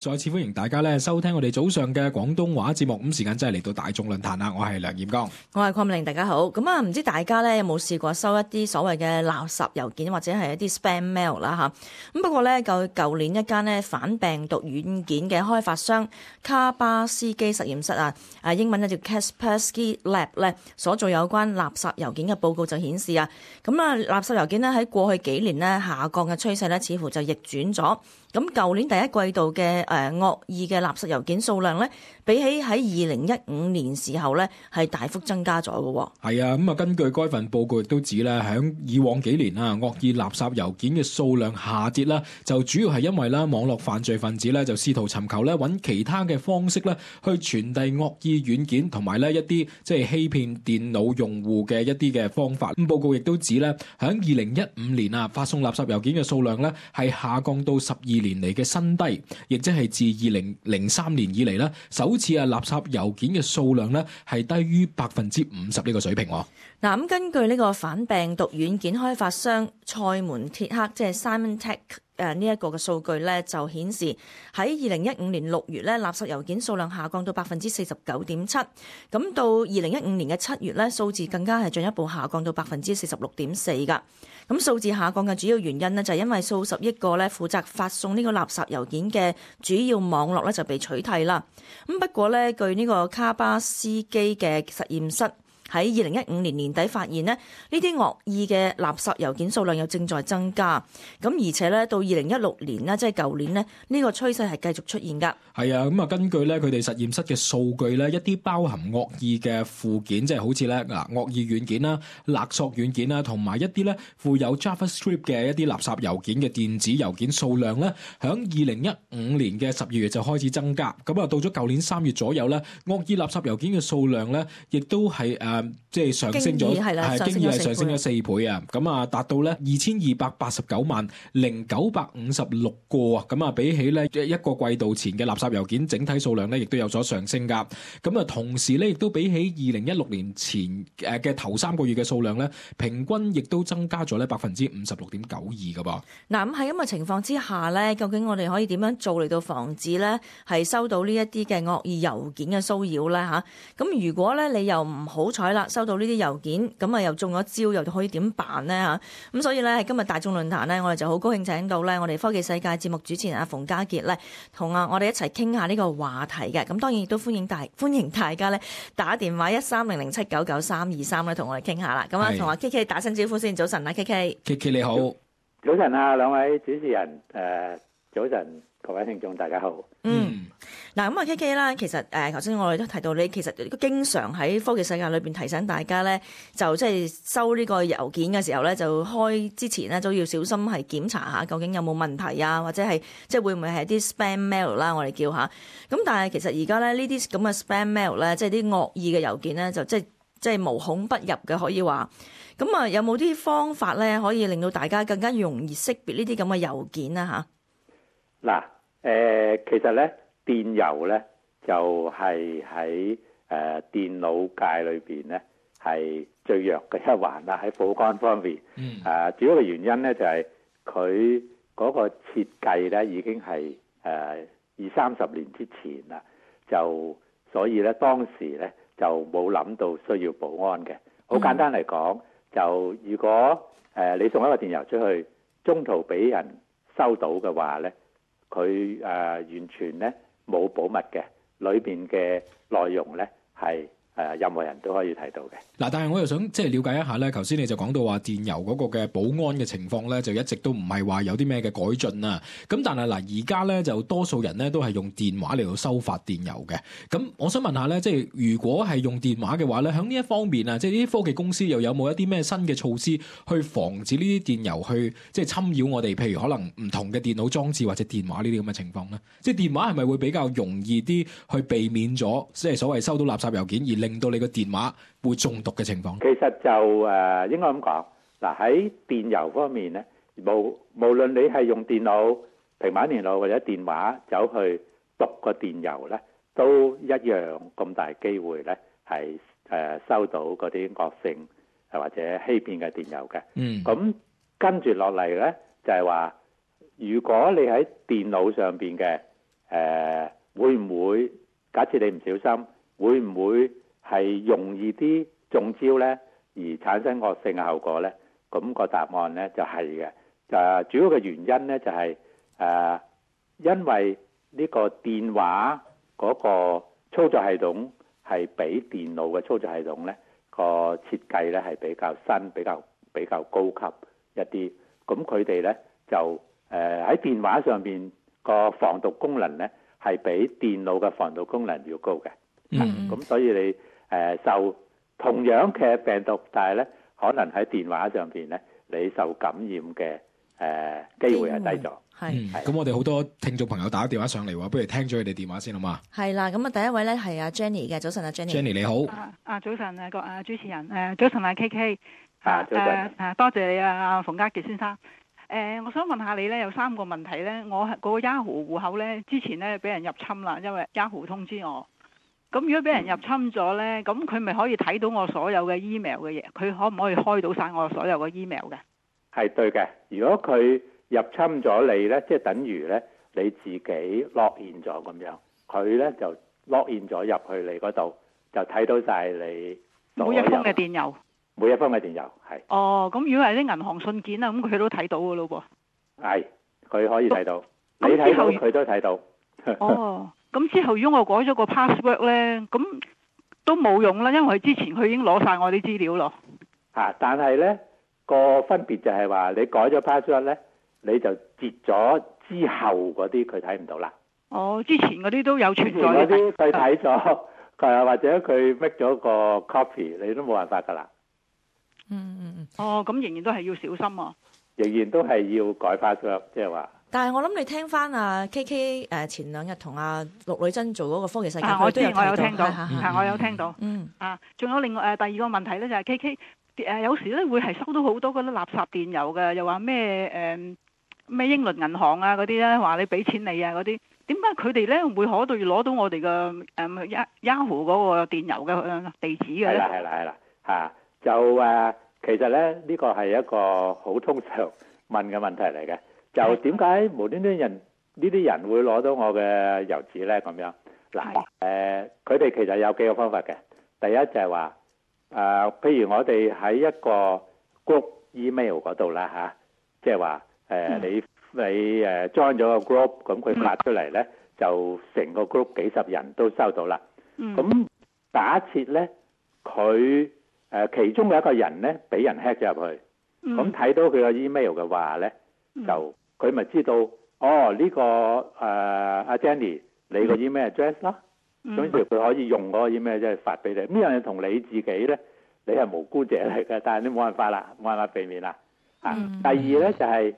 再次歡迎大家咧收聽我哋早上嘅廣東話節目，咁時間真係嚟到大眾論壇啦！我係梁彥剛， 我係鄺美玲，大家好。咁啊，唔知大家咧有冇試過收一啲所謂嘅垃圾郵件或者係一啲 spam mail 啦吓？咁不過咧，舊年一間咧反病毒軟件嘅開發商卡巴斯基實驗室英文咧叫 Kaspersky Lab 咧所做有關垃圾郵件嘅報告就顯示咁垃圾郵件咧喺過去幾年咧下降嘅趨勢咧似乎就逆轉咗。咁舊年第一季度嘅惡意嘅垃圾郵件數量咧，比起喺2015年時候咧，係大幅增加咗嘅。 係啊，咁根據該份報告亦都指咧，喺以往幾年惡意垃圾郵件嘅數量下跌啦，就主要係因為網絡犯罪分子咧就試圖尋求咧揾其他嘅方式咧去傳遞惡意軟件同埋咧一啲即係欺騙電腦用戶嘅一啲嘅方法。咁報告亦都指咧，喺2015年發送垃圾郵件嘅數量咧係下降到12年嚟嘅新低，亦即係自2003年以嚟咧首次垃圾郵件嘅數量咧係低於50%呢個水平。嗱， 咁根據呢個反病毒軟件開發商賽門鐵克即係 Symantec 呢一個嘅數據咧就顯示喺2015年6月咧垃圾郵件數量下降到 49.7%， 咁到2015年嘅7月咧數字更加係進一步下降到 46.4% 噶。咁數字下降嘅主要原因呢，就係因為數十億個咧負責發送呢個垃圾郵件嘅主要網絡咧就被取締啦。咁不過咧，據呢個卡巴斯基嘅實驗室喺2015年年底發現呢啲惡意嘅垃圾郵件數量又正在增加，咁而且咧到2016年呢，即係舊年呢，呢個趨勢係繼續出現㗎。 係啊，咁根據咧佢哋實驗室嘅數據咧，一啲包含惡意嘅附件，即係好似咧惡意軟件啦、勒索軟件啦，同埋一啲咧附有 JavaScript 嘅一啲垃圾郵件嘅電子郵件數量咧，響2015年嘅12月就開始增加。咁到咗舊年3月左右咧，惡意垃圾郵件嘅數量咧，亦都係即係上升咗，經已係上升咗4倍啊！咁達到咧22890956個啊！咁比起咧一個季度前嘅垃圾郵件整體數量咧，亦都有所上升噶。咁同時咧，亦都比起2016年前嘅頭3個月嘅數量咧，平均亦都增加咗咧56.92%噶噃。 嗱，咁喺咁嘅情況之下咧，究竟我哋可以點樣做嚟到防止咧係收到呢一啲嘅惡意郵件嘅騷擾咧嚇？咁如果咧你又唔好彩啦，收到呢啲郵件，咁又中咗招，又可以點辦呢？咁所以咧，喺今日大眾論壇呢，我哋就好高興請到咧我哋科技世界節目主持人馮家傑咧，同我哋一齊傾下呢個話題嘅。咁當然亦都歡迎大家咧打電話1300799323咧，同我哋傾下啦。咁同阿 KK 打聲招呼先。早晨啊 KK 你好。 早晨啊，兩位主持人，早晨各位聽眾大家好。 嗱，咁啊 KK 啦，其實頭先我哋都提到你其實經常喺科技世界裏邊提醒大家咧，就即係收呢個郵件嘅時候咧，就開之前咧都要小心係檢查下究竟有冇問題啊，或者係即係會唔會係啲 spam mail 啦，我哋叫下。咁但係其實而家咧呢啲咁嘅 spam mail 咧，即係啲惡意嘅郵件咧，就即係無孔不入嘅，可以話。咁有冇啲方法咧可以令到大家更加容易識別呢啲咁嘅郵件啊？ 嗱，其實咧電郵咧就係喺電腦界裏邊咧係最弱嘅一環啦，喺保安方面。主要嘅原因咧就係佢嗰個設計咧已經係20-30年之前啦，就所以咧當時咧就冇諗到需要保安嘅。好簡單嚟講，就如果你送一個電郵出去，中途俾人收到嘅話咧，佢完全咧冇保密嘅，裏邊嘅內容咧係任何人都可以睇到嘅。 嗱，但係我又想即係了解一下咧，頭先你就講到話電郵嗰個嘅保安嘅情況咧，就一直都唔係話有啲咩嘅改進啊。咁但係而家咧就多數人咧都係用電話嚟到收發電郵嘅。咁我想問下咧，即係如果係用電話嘅話咧，喺呢一方面啊，即係呢啲科技公司又有冇一啲咩新嘅措施去防止呢啲電郵去即係侵擾我哋？譬如可能唔同嘅電腦裝置或者電話呢啲咁嘅情況咧，即係電話係咪會比較容易啲去避免咗即係所謂收到垃圾郵件而令到你個電話會中毒嘅情況？ 其實就應該咁講，嗱，喺電郵方面咧，無論你係用電腦、平板電腦或者電話走去讀個電郵咧，都一樣咁大機會咧係收到嗰啲惡性或者欺騙嘅電郵嘅。咁跟住落嚟咧就係話，如果你喺電腦上邊嘅會唔會假設你唔小心，會唔會係容易啲中招呢？而產生惡性嘅後果呢？咁個答案呢就係嘅。主要嘅原因呢就係因為呢個電話嗰個操作系統係比電腦嘅操作系統呢個設計呢係比較新、比較高級一啲。咁佢哋呢就喺電話上面個防毒功能呢係比電腦嘅防毒功能要高嘅。咁所以你受同樣嘅病毒，但係呢可能喺電話上邊呢，你受感染嘅機會係低咗。 咁我哋好多聽眾朋友打電話上嚟話，不如聽咗佢哋電話先好嘛？ 係啦，咁啊第一位咧係阿 Jenny 嘅，早晨啊 Jenny。 Jenny 你好。 早晨主持人，早晨KK。 早晨。 多謝你啊馮家傑先生。我想問下你咧，有3個問題咧。我個 Yahoo 戶口咧，之前咧俾人入侵啦，因為 Yahoo 通知我。咁如果俾人入侵咗咧，咁佢咪可以睇到我所有嘅 email 嘅嘢？佢可唔可以開到晒我所有嘅 email 嘅？係對嘅。如果佢入侵咗你咧，即係等於咧你自己 login 咗咁樣，佢咧就 login 咗入去你嗰度，就睇到晒你每一封嘅電郵。 每一封嘅電郵係。 哦，咁如果係啲銀行信件啊，咁佢都睇到㗎咯噃。 係，佢可以睇到。你睇到佢都睇到。 哦，咁之後如果我改咗個 password 咧，咁都冇用啦，因為之前佢已經攞晒我啲資料咯。 但係咧個分別就係話，你改咗 password 咧，你就截咗之後嗰啲佢睇唔到啦。 哦，之前嗰啲都有存在嗰啲佢睇咗，或者佢 make 咗個 copy， 你都冇辦法噶啦。 哦，咁仍然都係要小心啊。 仍然都係要改 password， 即係話。 但係我諗你聽翻啊 KK 前2日同阿陸女真做嗰個科技世界， 我有聽到，我有聽到。仲有另外第二個問題咧，就係 KK 有時咧會係收到好多嗰啲垃圾電郵嘅，又話咩英倫銀行啊嗰啲咧，話你俾錢你啊嗰啲，點解佢哋咧會攞到我哋嘅Yahoo 嗰個電郵嘅地址嘅咧？ 係啦，就其實咧呢個係一個好通常問嘅問題嚟嘅，就點解無端端呢啲人會攞到我嘅郵址咧？咁樣嗱，佢哋其實有幾個方法嘅。第一就係話譬如我哋喺一個 group email 嗰度啦即係話你 join 咗個 group， 咁佢發出嚟咧就成個 group 幾十人都收到啦。咁假設咧佢其中有一個人咧俾人 hack 咗入去，咁睇到佢個 email 嘅話咧，就佢咪知道呢個阿 Jenny 你個 email address 啦，咁於是佢可以用嗰個 email address 發俾你。呢樣嘢同你自己咧，你係無辜者嚟嘅，但係你冇辦法啦，冇辦法避免啦。第二咧就係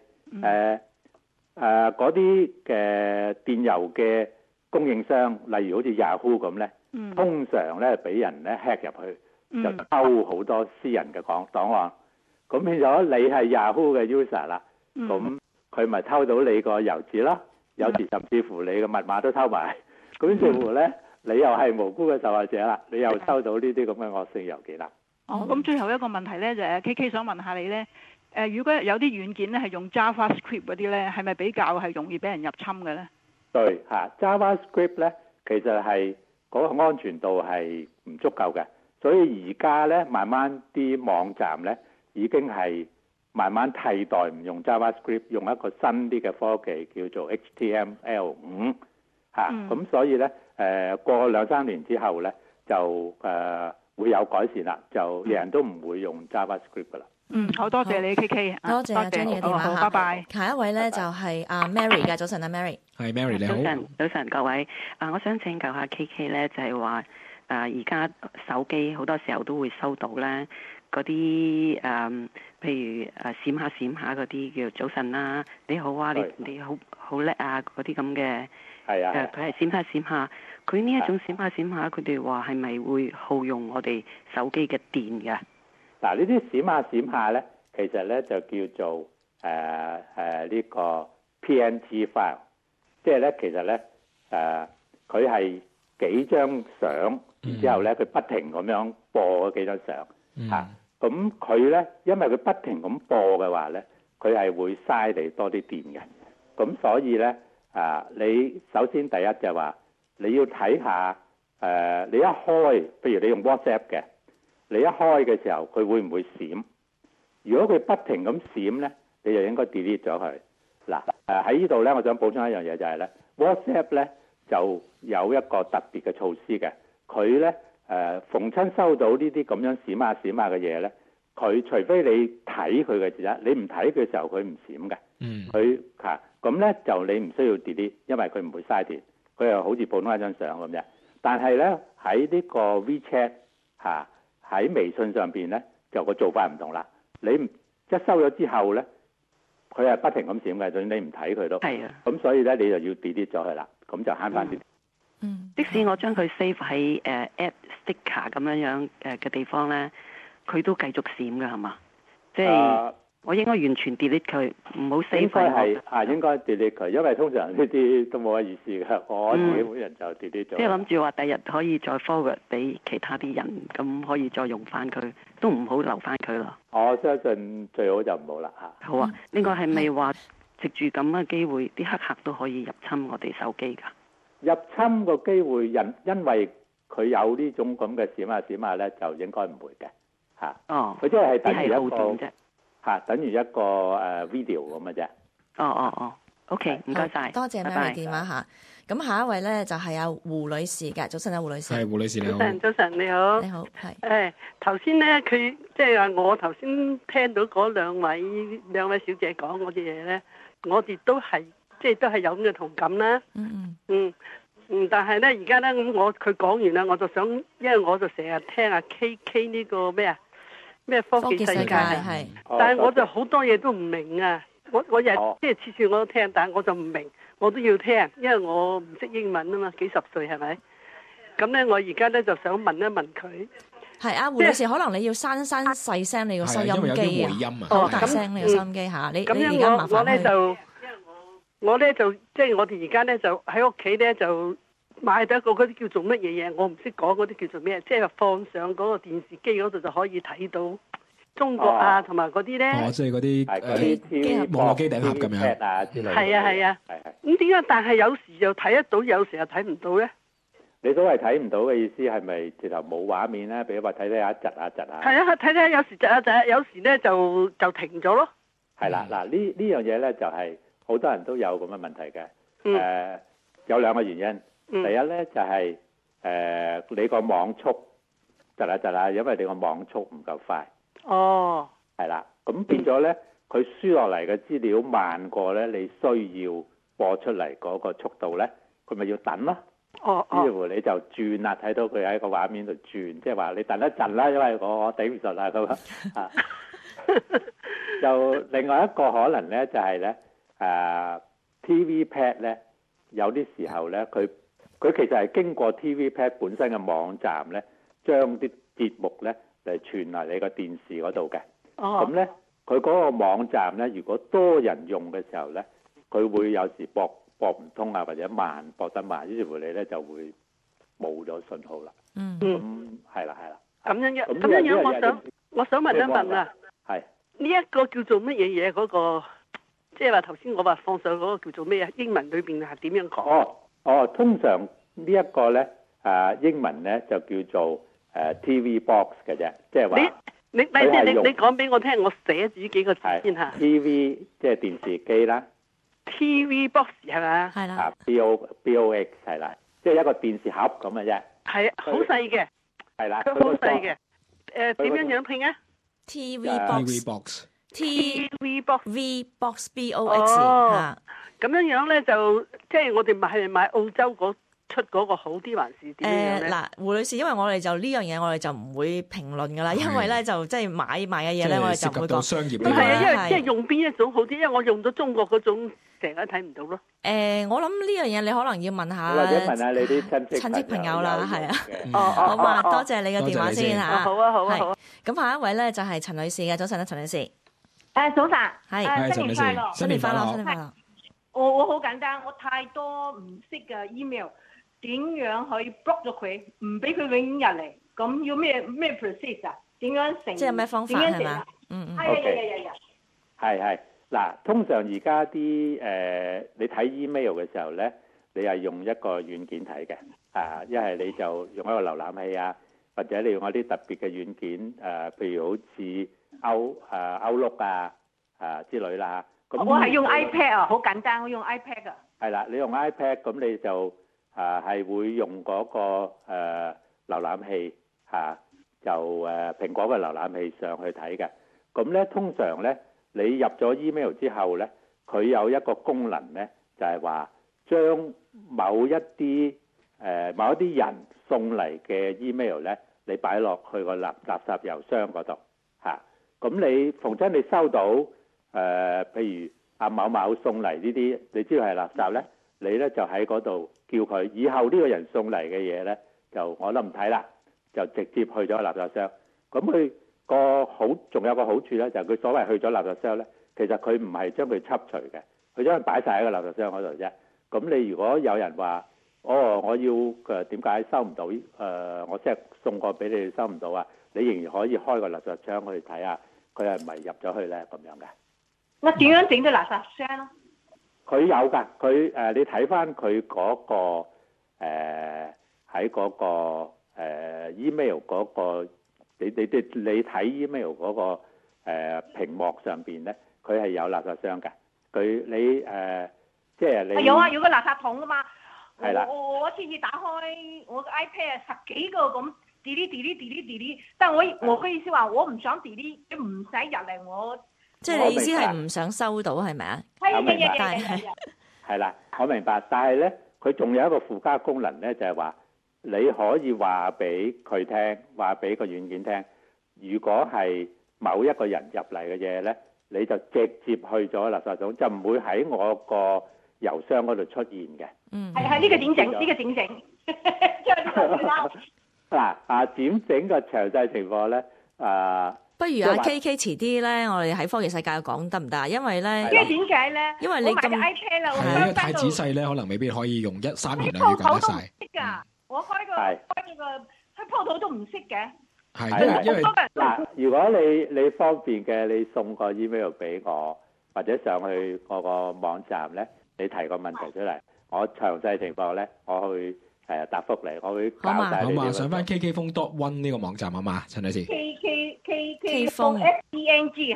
嗰啲嘅電郵嘅供應商，例如好似 Yahoo 咁咧，通常咧俾人咧 hack 入去。就偷好多私人嘅檔案，咁變咗你係 Yahoo 嘅 user 啦，咁佢咪偷到你個郵址啦，有時甚至乎你嘅密碼都偷埋，咁於是乎咧，你又係無辜嘅受害者啦，你又收到呢啲咁嘅惡性郵件啦。 咁最後一個問題咧就係 KK 想問下你咧，如果有啲軟件咧係用 JavaScript 嗰啲咧，係咪比較係容易俾人入侵嘅咧？對 ，JavaScript 咧其實係嗰個安全度係唔足夠嘅。所以而家咧，慢慢啲網站咧已經係慢慢替代唔用 JavaScript， 用一個新啲嘅科技叫做 HTML5 咁所以咧過2-3年之後咧就會有改善啦，就人人都唔會用 JavaScript 噶啦。 好多謝你 KK， 多謝阿 Jenny 嘅電話拜拜。 下一位咧就係阿 Mary 嘅，早晨阿 Mary。 係 Mary 你好。 早晨各位，我想請教下 KK 咧，就係話。而家手機好多時候都會收到咧嗰啲譬如閃下嗰啲叫早晨啦，你好啊，你好叻啊嗰啲咁嘅，佢係閃下，佢呢一種閃下，佢哋話係咪會耗用我哋手機嘅電㗎？ 嗱，呢啲閃下咧，其實咧就叫做呢個 PNG file， 即係咧其實咧佢係幾張相。然之後咧，佢不停咁樣播嗰幾張相咁佢咧，因為佢不停咁播嘅話咧，佢係會嘥你多啲電嘅。咁所以咧， 你首先第一就係話你要睇下你一開，譬如你用 WhatsApp 嘅，你一開嘅時候佢會唔會閃？如果佢不停咁閃咧，你就應該 delete 咗佢。嗱喺呢度咧，我想補充一樣嘢就係咧 WhatsApp 咧就有一個特別嘅措施嘅，佢咧逢親收到呢啲咁樣閃下閃下嘅嘢咧，佢除非你睇佢嘅啫，你唔睇佢嘅時候佢唔閃嘅。佢咁咧就你唔需要 delete， 因為佢唔會嘥電，佢又好似普通一張相咁啫。但係咧喺呢個 WeChat 喺微信上邊咧就個做法唔同啦。你一收咗之後咧，佢係不停咁閃嘅，就算你唔睇佢都係啊。咁所以咧你就要 delete 咗佢啦，咁就慳翻啲。 即使我將佢 save 喺add sticker 咁樣嘅地方咧，佢都繼續閃㗎係嘛？即係我應該完全 delete 佢，唔好 save 佢。 應該 delete 佢，因為通常呢啲都冇乜意思嘅。我自己本人就 delete 咗。 即係諗住話第日可以再 forward 俾其他啲人，咁可以再用翻佢，都唔好留翻佢咯。 我相信最好就唔好啦嚇。 好啊，另外係咪話藉住咁嘅機會，啲黑客都可以入侵我哋手機㗎？ 入侵個機會因為佢有呢種咁嘅閃下閃下咧，就應該唔會嘅嚇。 哦， 佢即係等於一個啫等於一個video 咁嘅啫。 哦 ，OK， 唔該晒， 多謝 Mary 電話嚇。咁下一位咧就係阿胡女士嘅，早晨啊，胡女士。 係胡女士你好。 早晨你好。 你好，係。 頭先咧，佢即係話我頭先聽到嗰兩位小姐講嗰啲嘢咧，我哋都係即係都係有咁嘅同感啦。但係咧而家咧咁佢講完啦，我就想，因為我就成日聽阿 KK 呢個咩科技世界係，但係我就好多嘢都唔明啊！我日即係次次我都聽，但係我就唔明，我都要聽，因為我唔識英文啊嘛，幾十歲係咪？咁咧我而家咧就想問一問佢。 係啊，胡女士，可能你要刪細聲你個收音機啊，好大聲你個收音機嚇。你而家麻煩我咧就即係我哋而家咧就喺屋企咧就買到一個嗰啲叫做乜嘢嘢，我唔識講嗰啲叫做咩，即係放上嗰個電視機嗰度就可以睇到中國啊同埋嗰啲咧。 即係嗰啲網絡機頂盒咁樣。 係啊。咁點解？但係有時就睇得到，有時又睇唔到咧？ 你所謂睇唔到嘅意思係咪直頭冇畫面咧？比如話睇一窒啊。 係啊，睇有時窒啊窒，有時咧就停咗咯。 係啦，嗱呢樣嘢咧就係好多人都有咁嘅問題嘅。有兩個原因。第一咧就係你個網速窒啊，因為你個網速唔夠快。 哦。係啦，咁變咗咧，佢輸落嚟嘅資料慢過咧，你需要播出嚟嗰個速度咧，佢咪要等咯。於是乎你就轉啦，睇到佢喺個畫面度轉，即係話你等一陣啦，因為我頂唔順啦咁啊。就另外一個可能咧，就係咧TV Pad 咧，有啲時候咧，佢其實係經過 TV Pad 本身嘅網站咧，將啲節目咧嚟傳嚟你個電視嗰度嘅。咁咧，佢嗰個網站咧，如果多人用嘅時候咧，佢會有時播唔通啊，或者播得慢，於是乎你咧就會冇咗信號啦。咁係啦。 咁樣，我想問一問啊。係。呢一個叫做乜嘢嘢？嗰個即係話頭先我話放上嗰個叫做咩啊？英文裏邊係點樣講？ 通常呢一個咧英文咧就叫做TV box 嘅啫，即係話你講俾我聽，我寫住幾個字先嚇。 TV 即係電視機啦。 TV box 係咪？ 係啦。 BOX 係啦，即係一個電視盒咁嘅啫。 係啊，好細嘅。係啦。佢好細嘅。點樣拼啊 ？TV box。 TV box。 V box BOX 嚇。 咁樣咧就即係我哋係咪買澳洲出嗰個好啲，還是點樣咧？ 嗱，胡女士，因為我哋就呢樣嘢，我哋就唔會評論噶啦，因為咧就即係買賣嘅嘢咧，我哋就唔會講。 商業係啊，因為即係用邊一種好啲，因為我用咗中國嗰種，成日睇唔到咯。 我諗呢樣嘢你可能要問下， 或者問下你啲親戚朋友啦，係啊。好嘛，多謝你嘅電話先嚇。 好啊。 咁下一位咧就係陳女士嘅，早晨啊，陳女士。 早晨。 係。 新年快樂。 新年快樂，新年快樂。 我好簡單，我太多唔識嘅 email。點樣可以 block 咗佢，唔俾佢永遠入嚟？咁要咩 process 啊？點樣成？ 即係咩方法係嘛？ 係。 嗱，通常而家啲你睇 email 嘅時候咧，你係用一個軟件睇嘅，一係你就用一個瀏覽器啊，或者你用一啲特別嘅軟件，譬如好似Outlook之類啦。咁我係用 iPad 啊，好簡單，我用 iPad 啊。 係啦，你用 iPad 咁你就係會用嗰個瀏覽器就蘋果嘅瀏覽器上去睇嘅。咁咧通常咧，你入咗 email 之後咧，佢有一個功能咧，就係話將某一啲人送嚟嘅 email 咧，你擺落去個垃圾郵箱嗰度嚇。咁你逢親你收到譬如阿某某送嚟呢啲，你知道係垃圾咧，你咧就喺嗰度叫佢以後呢個人送嚟嘅嘢咧，就我都唔睇啦，就直接去咗垃圾箱。咁佢仲有個好處咧，就係佢所謂去咗垃圾箱咧，其實佢唔係將佢輯除嘅，佢將佢擺晒喺個垃圾箱嗰度啫。咁你如果有人話，我要點解收唔到？我即係送過俾你收唔到啊，你仍然可以開個垃圾箱去睇下，佢係咪入咗去咧咁樣嘅。 我點樣整到垃圾箱咯？ 佢有㗎，佢你睇翻佢嗰個喺嗰個email 嗰個，你睇 email 嗰個屏幕上邊咧，佢係有垃圾箱嘅。即係你有啊，有個垃圾桶㗎嘛。 係啦。 我次次打開我個 iPad 10幾個咁 delete， 但係我嘅意思話，我唔想 delete， 你唔使入嚟我。 即係你意思係唔想收到係咪啊？ 係啦，我明白。但係咧，佢仲有一個附加功能咧，就係話你可以話俾佢聽，話俾個軟件聽，如果係某一個人入嚟嘅嘢咧，你就直接去咗垃圾桶，就唔會喺我個郵箱嗰度出現嘅。 係呢個點整？呢個點整？ 嗱點整個詳細情況咧？ 不如阿 KK 遲啲咧，我哋喺科技世界講得唔得啊？因為咧， 因為點解咧？ 因為你咁 iPad 啦， 因為太仔細咧，可能未必可以用3言兩語講得晒。 我開個喺鋪頭都唔識嘅。 係，因為嗱，如果你方便嘅，你送個 email 俾我，或者上去我個網站咧，你提個問題出嚟，我詳細情況咧，我去答覆你，我會教晒你。 好嘛，上翻 KKphone.1 呢個網站好嘛，陳女士。 KKphone FUNG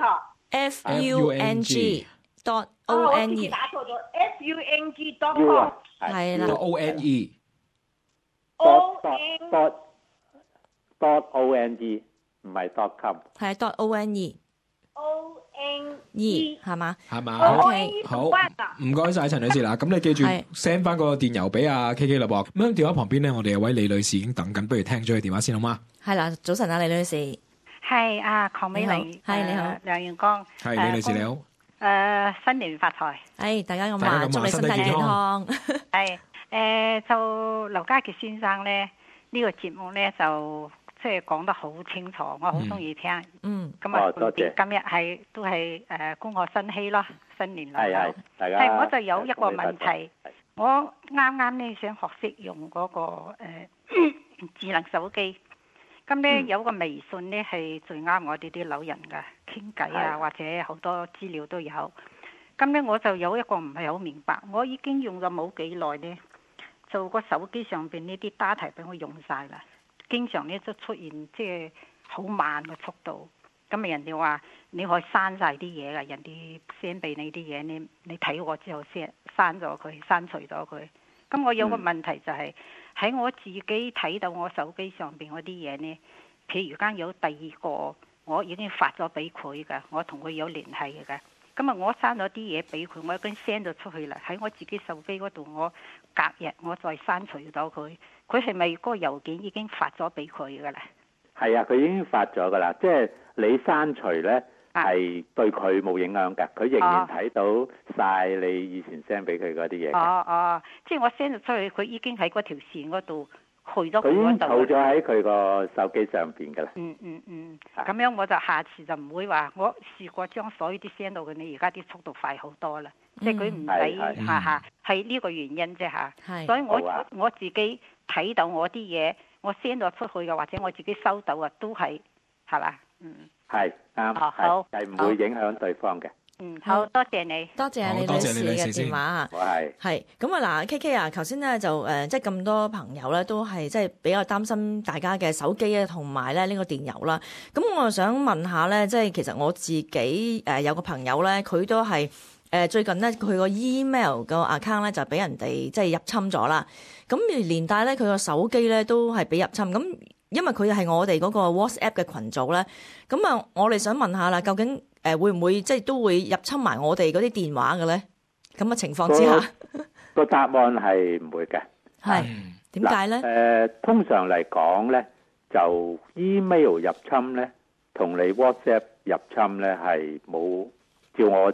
FUNG.ONE 打錯咗 FUNG.com 係啦 ONE .ONE 唔係 .com 係 .ONE 係嘛？ 係嘛 ？OK 好，唔該晒陳女士啦。咁你記住 send 翻個電郵俾阿 KK 啦噃。咁喺電話旁邊咧，我哋有位李女士已經等緊，不如聽咗佢電話先好嗎？ 係啦，早晨啊，李女士。 係啊，鄺美玲。 係你好， 梁元光。 係李女士你好。 新年發財。 大家咁話，祝你身體健康。 係就劉家傑先生咧，呢個節目咧就即係講得好清楚，我好中意聽。咁啊， 多謝。 今日都係恭賀新禧咯，新年流流。 大家。 我就有一個問題，我啱啱咧想學識用嗰個智能手機。咁咧有個微信咧係最啱我哋啲老人噶，傾偈啊或者好多資料都有。咁咧我就有一個唔係好明白，我已經用咗冇幾耐咧，就個手機上邊呢啲 data 俾我用晒啦，經常咧都出現即係好慢嘅速度。咁人哋話你可以刪晒啲嘢噶，人哋 send 俾你啲嘢，你睇過之後先刪咗佢，刪除咗佢。咁我有個問題就係喺我自己睇到我手機上邊嗰啲嘢呢，譬如間有第二個我已經發咗俾佢嘅，我同佢有聯繫嘅。咁啊，我刪咗啲嘢俾佢，我已經 send 咗出去啦。喺我自己手機嗰度，我隔日我再刪除咗佢。佢係咪嗰個郵件已經發咗俾佢噶啦？ 係啊，佢已經發咗噶啦。即係你刪除咧，係對佢冇影響嘅，佢仍然睇到晒你以前 send 俾佢嗰啲嘢。 即係我 send 咗出去，佢已經喺嗰條線嗰度去咗佢嗰度。 佢已經儲咗喺佢個手機上邊噶啦。 咁樣我就下次就唔會話，我試過將所有啲 send 到嘅，你而家啲速度快好多啦。即係佢唔使係呢個原因啫嚇。所以我自己睇到我啲嘢，我 send 咗出去嘅，或者我自己收到嘅，都係嘛？ 係啱，好，係唔會影響對方嘅。 好多謝你， 多謝李女士嘅電話啊。係咁啊，嗱 KK 啊，頭先咧就即係咁多朋友咧都係即係比較擔心大家嘅手機啊，同埋咧呢個電郵啦。咁我就想問下咧，即係其實我自己有個朋友咧，佢都係最近咧佢個 email 個 account 咧就俾人哋即係入侵咗啦。咁而連帶咧佢個手機咧都係俾入侵。咁因為佢係我哋嗰個 WhatsApp 嘅群組咧，咁啊我哋想問下啦，究竟會唔會即係都會入侵埋我哋嗰啲電話嘅咧？咁嘅情況之下， 個答案係唔會嘅。 係點解咧？ 通常嚟講咧，就 email 入侵咧，同你 WhatsApp 入侵咧係冇，照我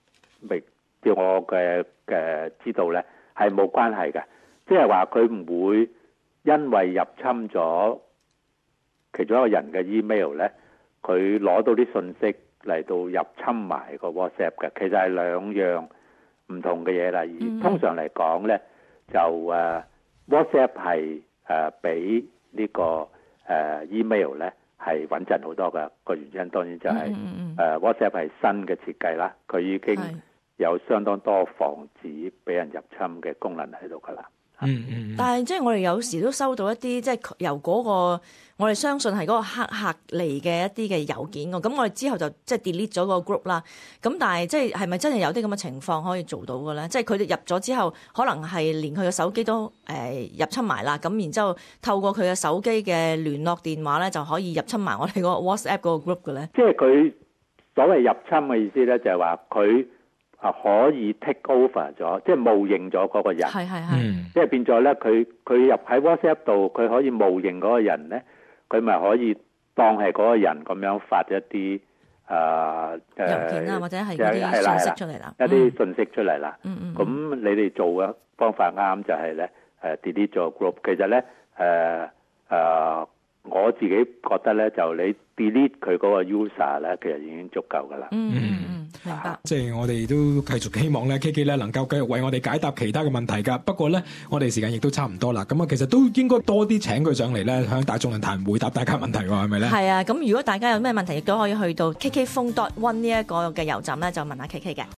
嘅知道咧係冇關係嘅。即係話佢唔會因為入侵咗其中一個人嘅 email 咧，佢攞到啲信息嚟到入侵埋個 WhatsApp 嘅，其實係兩樣唔同嘅嘢啦。而通常嚟講咧，就WhatsApp 係比呢個email 咧係穩陣好多嘅。個原因當然就係WhatsApp 係新嘅設計啦，佢已經有相當多防止俾人入侵嘅功能喺度噶啦。 但係即係我哋有時都收到一啲即係由嗰個我哋相信係嗰個黑客嚟嘅一啲嘅郵件喎，咁我哋之後就即係 delete 咗個 group 啦。咁但係即係咪真係有啲咁嘅情況可以做到嘅咧？即係佢哋入咗之後，可能係連佢嘅手機都入侵埋啦。咁然之後透過佢嘅手機嘅聯絡電話咧，就可以入侵埋我哋個 WhatsApp 嗰個 group 嘅咧。 即係佢所謂入侵嘅意思咧，就係話佢可以 take over 咗，即係冒認咗嗰個人。即係變咗咧，佢入喺 WhatsApp 度，佢可以冒認嗰個人咧，佢咪可以當係嗰個人咁樣發一啲郵件啊，或者係嗰啲信息出嚟啦， 一啲信息出嚟啦。咁你哋做嘅方法啱就係咧delete 咗 group。其實咧我自己覺得咧，就你 delete 佢嗰個 user 咧，其實已經足夠噶啦。 明白。 即係我哋都繼續希望咧 KK 咧能夠繼續為我哋解答其他嘅問題㗎。不過咧，我哋時間亦都差唔多啦。咁啊，其實都應該多啲請佢上嚟咧，向大眾論壇回答大家問題喎，係咪咧？係啊，咁如果大家有咩問題，亦都可以去到 KKphone.1 呢一個嘅郵站咧，就問下 KK 嘅。